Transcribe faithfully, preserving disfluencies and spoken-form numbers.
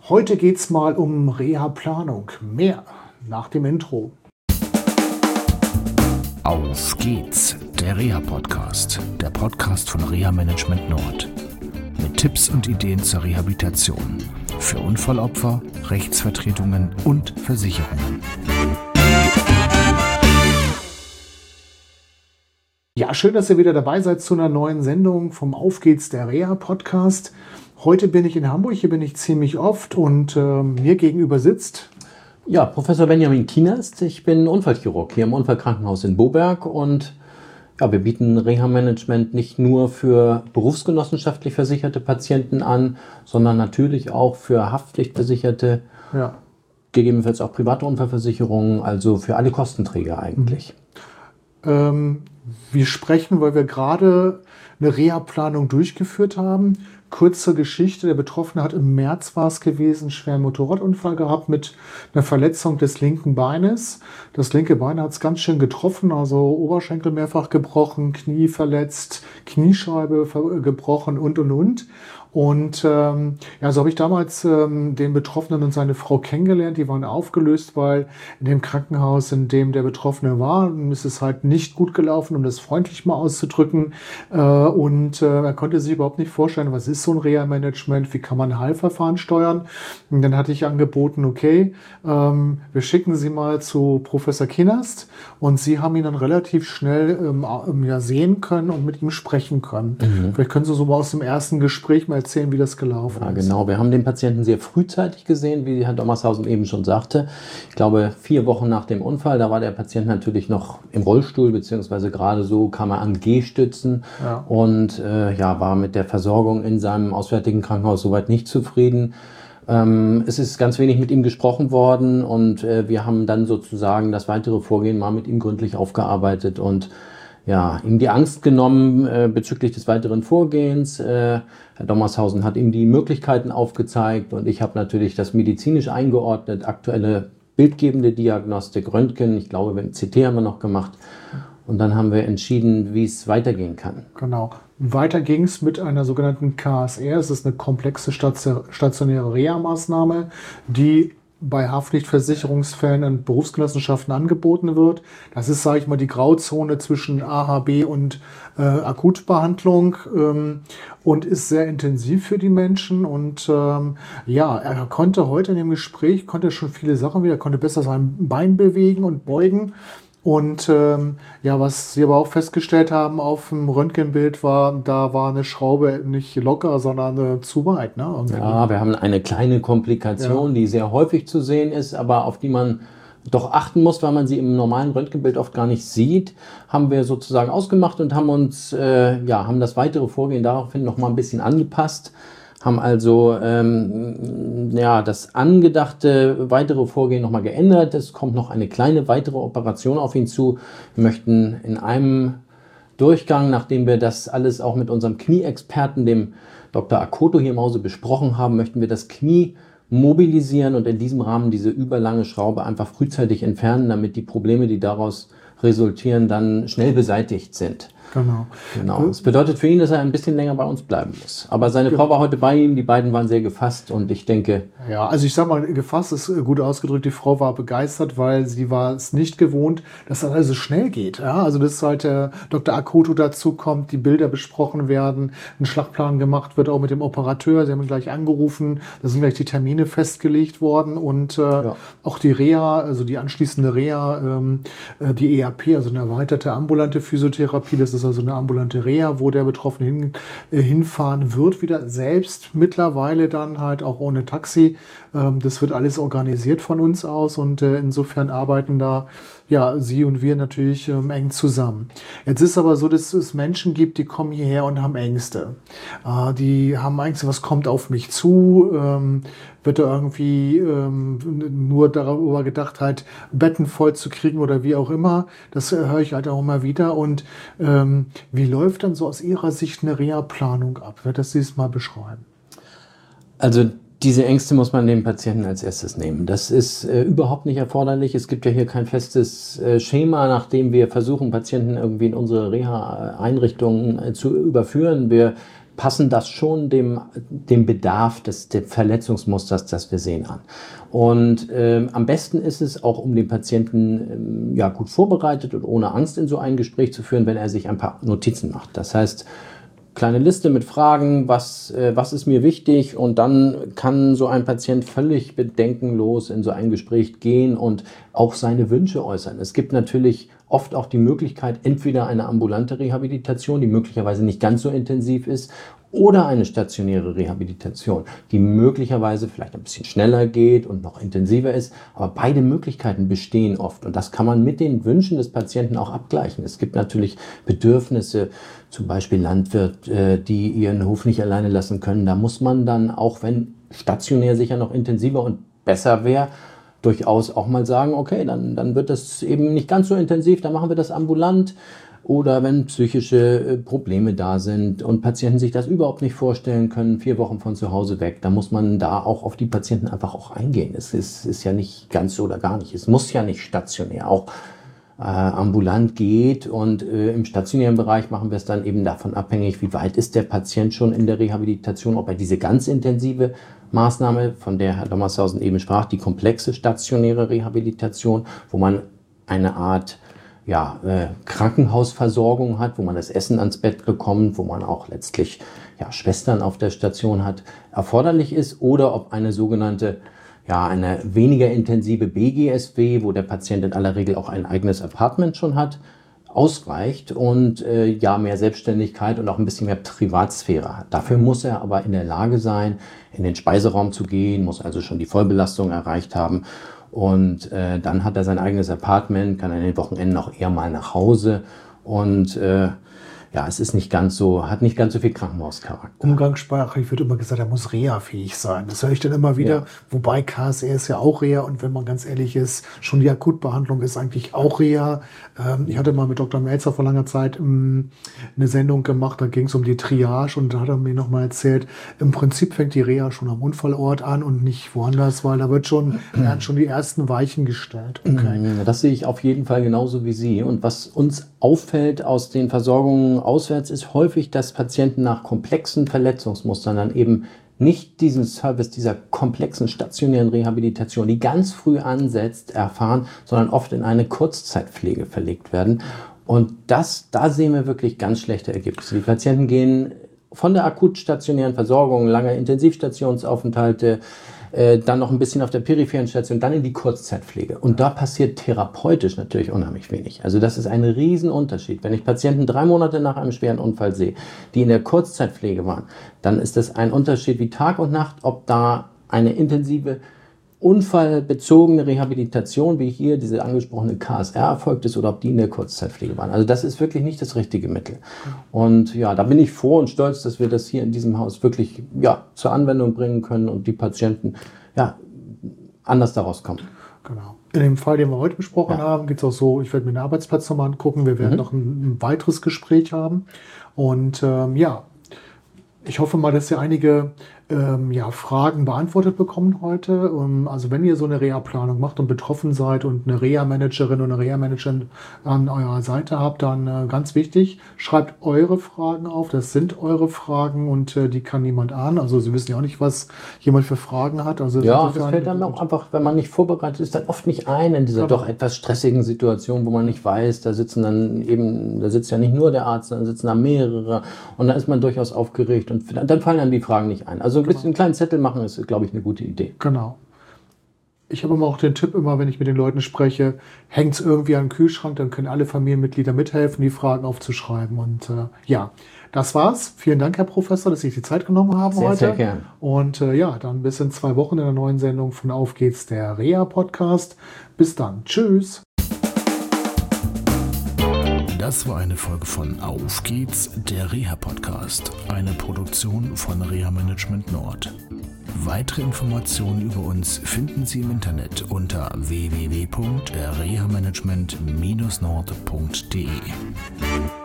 Heute geht es mal um Reha-Planung. Mehr nach dem Intro. Auf geht's, der Reha-Podcast, der Podcast von Reha Management Nord. Mit Tipps und Ideen zur Rehabilitation für Unfallopfer, Rechtsvertretungen und Versicherungen. Ja, schön, dass ihr wieder dabei seid zu einer neuen Sendung vom Auf geht's, der Reha-Podcast. Heute bin ich in Hamburg, hier bin ich ziemlich oft und äh, mir gegenüber sitzt... Ja, Professor Benjamin Kienast. Ich bin Unfallchirurg hier im Unfallkrankenhaus in Boberg und ja, wir bieten Reha-Management nicht nur für berufsgenossenschaftlich versicherte Patienten an, sondern natürlich auch für Haftpflichtversicherte, Ja. gegebenenfalls auch private Unfallversicherungen, also für alle Kostenträger eigentlich. Ähm, wir sprechen, weil wir gerade eine Reha-Planung durchgeführt haben. Kurze Geschichte, der Betroffene hat im März war es gewesen, einen schweren Motorradunfall gehabt mit einer Verletzung des linken Beines. Das linke Bein hat es ganz schön getroffen, also Oberschenkel mehrfach gebrochen, Knie verletzt, Kniescheibe ver- gebrochen und, und, und. Und ähm, ja, so habe ich damals ähm, den Betroffenen und seine Frau kennengelernt. Die waren aufgelöst, weil in dem Krankenhaus, in dem der Betroffene war, ist es halt nicht gut gelaufen, um das freundlich mal auszudrücken. Äh, und äh, er konnte sich überhaupt nicht vorstellen, was ist so ein Reha-Management, wie kann man ein Heilverfahren steuern. Und dann hatte ich angeboten, okay, ähm, wir schicken Sie mal zu Professor Kienast. Und Sie haben ihn dann relativ schnell ähm, ja, sehen können und mit ihm sprechen können. Mhm. Vielleicht können Sie so mal aus dem ersten Gespräch mal erzählen, wie das gelaufen Ja, ist. genau. Wir haben den Patienten sehr frühzeitig gesehen, wie Herr Dommershausen eben schon sagte. Ich glaube, vier Wochen nach dem Unfall, da war der Patient natürlich noch im Rollstuhl, beziehungsweise gerade so kam er an Gehstützen Ja. und äh, ja, war mit der Versorgung in seinem auswärtigen Krankenhaus soweit nicht zufrieden. Ähm, es ist ganz wenig mit ihm gesprochen worden und äh, wir haben dann sozusagen das weitere Vorgehen mal mit ihm gründlich aufgearbeitet und ja, ihm die Angst genommen äh, bezüglich des weiteren Vorgehens. Äh, Herr Dommershausen hat ihm die Möglichkeiten aufgezeigt und ich habe natürlich das medizinisch eingeordnet, aktuelle bildgebende Diagnostik, Röntgen, ich glaube, ein C T haben wir noch gemacht. Und dann haben wir entschieden, wie es weitergehen kann. Genau. Weiter ging es mit einer sogenannten K S R. Es ist eine komplexe stationäre Reha-Maßnahme, die bei Haftpflichtversicherungsfällen und Berufsgenossenschaften angeboten wird. Das ist, sage ich mal, die Grauzone zwischen A H B und äh, Akutbehandlung ähm, und ist sehr intensiv für die Menschen. Und ähm, ja, er konnte heute in dem Gespräch, konnte schon viele Sachen wieder, konnte besser sein Bein bewegen und beugen. Und ähm, ja, was Sie aber auch festgestellt haben auf dem Röntgenbild war, da war eine Schraube nicht locker, sondern äh, zu weit. Ne? Irgendwie. Ja, wir haben eine kleine Komplikation, Ja. die sehr häufig zu sehen ist, aber auf die man doch achten muss, weil man sie im normalen Röntgenbild oft gar nicht sieht, haben wir sozusagen ausgemacht und haben uns, äh, ja, haben das weitere Vorgehen daraufhin noch mal ein bisschen angepasst. Haben also ähm, ja, das angedachte weitere Vorgehen nochmal geändert. Es kommt noch eine kleine weitere Operation auf ihn zu. Wir möchten in einem Durchgang, nachdem wir das alles auch mit unserem Knieexperten, dem Doktor Akoto hier im Hause besprochen haben, möchten wir das Knie mobilisieren und in diesem Rahmen diese überlange Schraube einfach frühzeitig entfernen, damit die Probleme, die daraus resultieren, dann schnell beseitigt sind. Genau. Genau. Das bedeutet für ihn, dass er ein bisschen länger bei uns bleiben muss. Aber seine Frau war heute bei ihm, die beiden waren sehr gefasst und ich denke... Ja, also ich sag mal, gefasst ist gut ausgedrückt, die Frau war begeistert, weil sie war es nicht gewohnt, dass das alles so schnell geht. Ja, also dass halt der Doktor Akoto dazu kommt, die Bilder besprochen werden, ein Schlachtplan gemacht wird, auch mit dem Operateur. Sie haben ihn gleich angerufen, da sind gleich die Termine festgelegt worden und äh, Ja. auch die Reha, also die anschließende Reha, ähm, äh, die E A P, also eine erweiterte ambulante Physiotherapie, das ist also eine ambulante Reha, wo der Betroffene hin, äh, hinfahren wird, wieder selbst mittlerweile dann halt auch ohne Taxi. Ähm, das wird alles organisiert von uns aus und äh, insofern arbeiten da ja Sie und wir natürlich ähm, eng zusammen. Jetzt ist aber so, dass es Menschen gibt, die kommen hierher und haben Ängste. Äh, die haben Ängste, was kommt auf mich zu? Ähm, wird da irgendwie ähm, nur darüber gedacht, halt Betten voll zu kriegen oder wie auch immer. Das äh, höre ich halt auch immer wieder. Und ähm, wie läuft dann so aus Ihrer Sicht eine Reha-Planung ab? Wird das Sie es mal beschreiben? Also diese Ängste muss man dem Patienten als erstes nehmen. Das ist äh, überhaupt nicht erforderlich. Es gibt ja hier kein festes äh, Schema, nach dem wir versuchen, Patienten irgendwie in unsere Reha-Einrichtungen äh, zu überführen. Wir passen das schon dem, dem Bedarf des, des Verletzungsmusters, das wir sehen, an. Und ähm, am besten ist es auch, um den Patienten ähm, ja, gut vorbereitet und ohne Angst in so ein Gespräch zu führen, wenn er sich ein paar Notizen macht. Das heißt, kleine Liste mit Fragen, was, äh, was ist mir wichtig, und dann kann so ein Patient völlig bedenkenlos in so ein Gespräch gehen und auch seine Wünsche äußern. Es gibt natürlich oft auch die Möglichkeit, entweder eine ambulante Rehabilitation, die möglicherweise nicht ganz so intensiv ist, oder eine stationäre Rehabilitation, die möglicherweise vielleicht ein bisschen schneller geht und noch intensiver ist. Aber beide Möglichkeiten bestehen oft, und das kann man mit den Wünschen des Patienten auch abgleichen. Es gibt natürlich Bedürfnisse, zum Beispiel Landwirte, die ihren Hof nicht alleine lassen können. Da muss man dann, auch wenn stationär sicher noch intensiver und besser wäre, durchaus auch mal sagen, okay, dann, dann wird das eben nicht ganz so intensiv, dann machen wir das ambulant. Oder wenn psychische Probleme da sind und Patienten sich das überhaupt nicht vorstellen können, vier Wochen von zu Hause weg, dann muss man da auch auf die Patienten einfach auch eingehen. Es ist, ist ja nicht ganz oder gar nicht. Es muss ja nicht stationär, auch äh, ambulant geht, und äh, im stationären Bereich machen wir es dann eben davon abhängig, wie weit ist der Patient schon in der Rehabilitation, ob er diese ganz intensive Maßnahme, von der Herr Dommershausen eben sprach, die komplexe stationäre Rehabilitation, wo man eine Art ja, äh, Krankenhausversorgung hat, wo man das Essen ans Bett bekommt, wo man auch letztlich ja, Schwestern auf der Station hat, erforderlich ist, oder ob eine sogenannte, ja, eine weniger intensive B G S W, wo der Patient in aller Regel auch ein eigenes Apartment schon hat, ausreicht und äh, ja, mehr Selbstständigkeit und auch ein bisschen mehr Privatsphäre hat. Dafür muss er aber in der Lage sein, in den Speiseraum zu gehen, muss also schon die Vollbelastung erreicht haben. Und äh, dann hat er sein eigenes Apartment, kann an den Wochenenden auch eher mal nach Hause. Und äh, ja, es ist nicht ganz so, hat nicht ganz so viel Krankenhauscharakter. Umgangssprachlich wird immer gesagt, er muss reha-fähig sein. Das höre ich dann immer wieder. Ja. Wobei K S R ist ja auch Reha, und wenn man ganz ehrlich ist, schon die Akutbehandlung ist eigentlich auch Reha. Ähm, ich hatte mal mit Doktor Melzer vor langer Zeit ähm, eine Sendung gemacht, da ging es um die Triage, und da hat er mir nochmal erzählt, im Prinzip fängt die Reha schon am Unfallort an und nicht woanders, weil da wird schon, werden schon die ersten Weichen gestellt. Okay. Das sehe ich auf jeden Fall genauso wie Sie. Und was uns auffällt aus den Versorgungen auswärts, ist häufig, dass Patienten nach komplexen Verletzungsmustern dann eben nicht diesen Service dieser komplexen stationären Rehabilitation, die ganz früh ansetzt, erfahren, sondern oft in eine Kurzzeitpflege verlegt werden. Und das, da sehen wir wirklich ganz schlechte Ergebnisse. Die Patienten gehen von der akut stationären Versorgung, lange Intensivstationsaufenthalte, äh, dann noch ein bisschen auf der peripheren Station, dann in die Kurzzeitpflege. Und da passiert therapeutisch natürlich unheimlich wenig. Also das ist ein Riesenunterschied. Wenn ich Patienten drei Monate nach einem schweren Unfall sehe, die in der Kurzzeitpflege waren, dann ist das ein Unterschied wie Tag und Nacht, ob da eine intensive unfallbezogene Rehabilitation, wie hier diese angesprochene K S R, erfolgt ist, oder ob die in der Kurzzeitpflege waren. Also das ist wirklich nicht das richtige Mittel. Und ja, da bin ich froh und stolz, dass wir das hier in diesem Haus wirklich ja, zur Anwendung bringen können und die Patienten ja, anders daraus kommen. Genau. In dem Fall, den wir heute besprochen ja. haben, geht es auch so, ich werde mir den Arbeitsplatz nochmal angucken, wir werden mhm. noch ein, ein weiteres Gespräch haben. Und ähm, ja, ich hoffe mal, dass ihr einige ähm, ja, Fragen beantwortet bekommen heute. Um, also wenn ihr so eine Reha-Planung macht und betroffen seid und eine Reha-Managerin oder eine Reha-Managerin an eurer Seite habt, dann äh, ganz wichtig, schreibt eure Fragen auf. Das sind eure Fragen, und äh, die kann niemand ahnen. Also Sie wissen ja auch nicht, was jemand für Fragen hat. Also ja, das fällt dann auch einfach, wenn man nicht vorbereitet ist, dann oft nicht ein in dieser genau. doch etwas stressigen Situation, wo man nicht weiß, da sitzen dann eben, da sitzt ja nicht nur der Arzt, dann sitzen da mehrere, und da ist man durchaus aufgeregt, und dann fallen einem die Fragen nicht ein. Also ein bisschen einen kleinen Zettel machen ist, glaube ich, eine gute Idee. Genau. Ich habe immer auch den Tipp, immer wenn ich mit den Leuten spreche, hängt es irgendwie an den Kühlschrank, dann können alle Familienmitglieder mithelfen, die Fragen aufzuschreiben. Und äh, ja, das war's. Vielen Dank, Herr Professor, dass Sie sich die Zeit genommen haben sehr, heute. Sehr gern. Und äh, ja, dann bis in zwei Wochen in der neuen Sendung von Auf geht's, der Reha-Podcast. Bis dann. Tschüss. Das war eine Folge von Auf geht's, der Reha-Podcast, eine Produktion von Reha Management Nord. Weitere Informationen über uns finden Sie im Internet unter w w w punkt reha management Bindestrich nord punkt d e.